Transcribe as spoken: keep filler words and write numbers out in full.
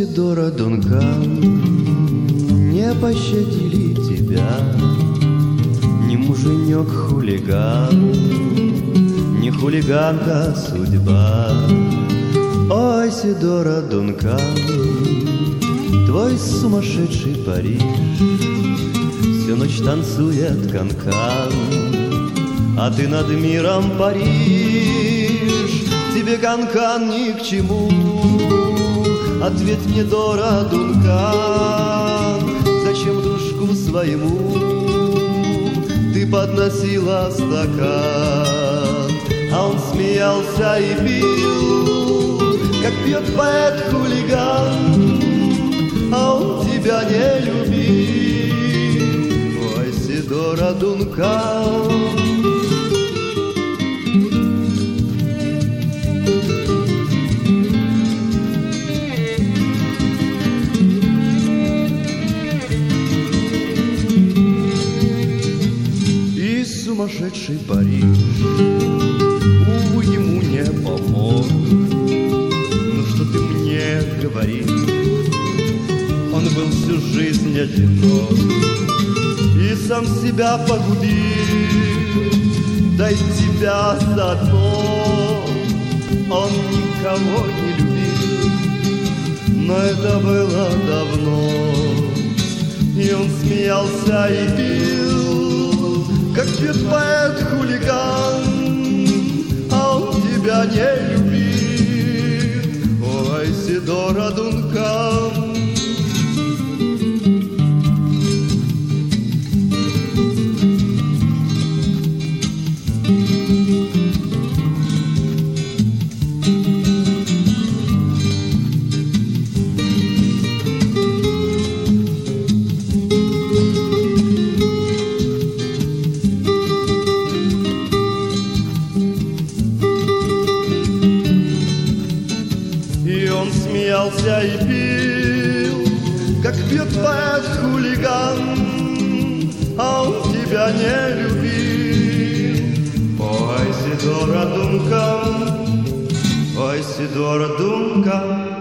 Сидора Дункан, не пощадили тебя ни муженек-хулиган, ни хулиганка судьба. Ой, Сидора Дункан, твой сумасшедший Париж всю ночь танцует канкан, а ты над миром паришь. Тебе канкан ни к чему. Ответь мне, Дора Дункан, зачем дружку своему ты подносила стакан? А он смеялся и пил, как пьет поэт-хулиган, а он тебя не любил. Ой, Сидора Дункан. Сумасшедший Париж, увы, ему не помог. Ну что ты мне говоришь? Он был всю жизнь одинок и сам себя погубил. Да и тебя заодно. Он никого не любил, но это было давно. И он смеялся и пил, как пьет поэт-хулиган, а он тебя не любил. Ой, Сидора Дункан. Он смеялся и пил, как пьет поэт-хулиган, а он тебя не любил. Ой, Сидора Дункан, ой, Сидора Дункан.